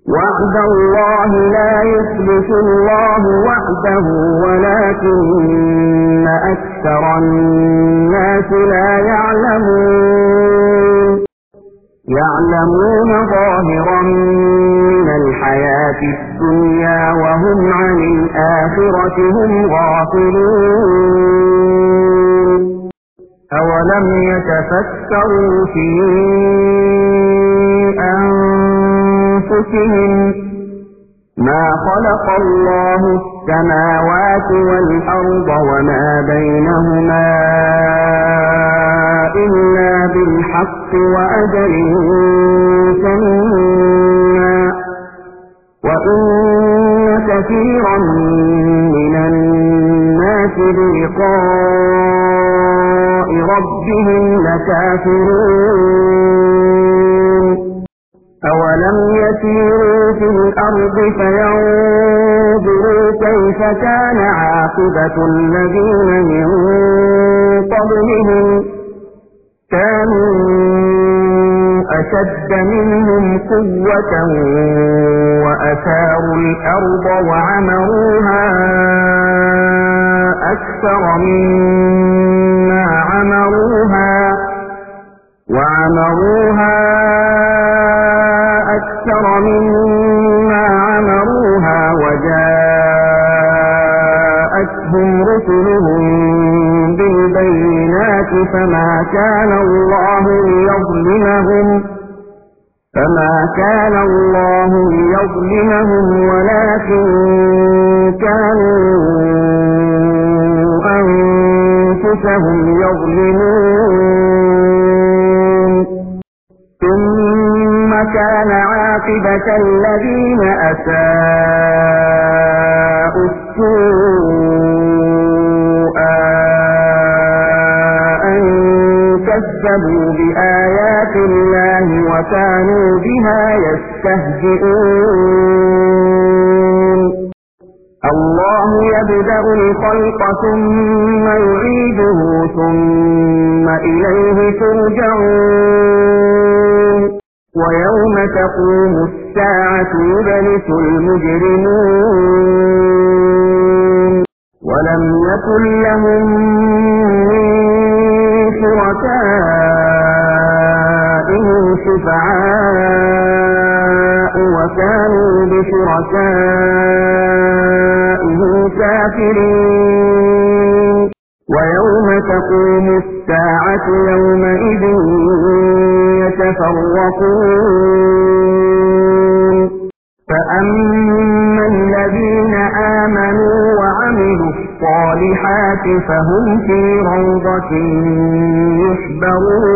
وعد الله لا يخلف الله وعده ولكن أكثر الناس لا يعلمون يعلمون ظاهرا من الحياة الدنيا وهم عن الآخرة هم غافلون أولم يتفكروا في أنفسهم ما خلق الله السماوات والأرض وما بينهما إلا بالحق وأجل مسمى وإن كثيرا من الناس بلقاء ربهم لكافرون أولم يسيروا في الأرض فينظروا كيف كان عاقبة الذين من قبلهم كانوا أشد منهم قوة وأثاروا الأرض وعمروها أكثر مما عمروها وجاءتهم رسلهم بالبينات فما كان الله ليظلمهم ولكن كانوا أنفسهم يظلمون ثم كان عاقبة الذين أساءوا السوء أن كذبوا بآيات الله وكانوا بها يستهزئون الله يبدأ الخلق ثم يعيده ثم إليه ترجعون ويوم تقوم الساعة يبلس المجرمون ولم يكن لهم من شركائهم شفعاء وكانوا بشركائهم كافرين ويوم تقوم الساعة يومئذ يتفرقون فأما الذين آمنوا وعملوا الصالحات فهم في روضة يحبرون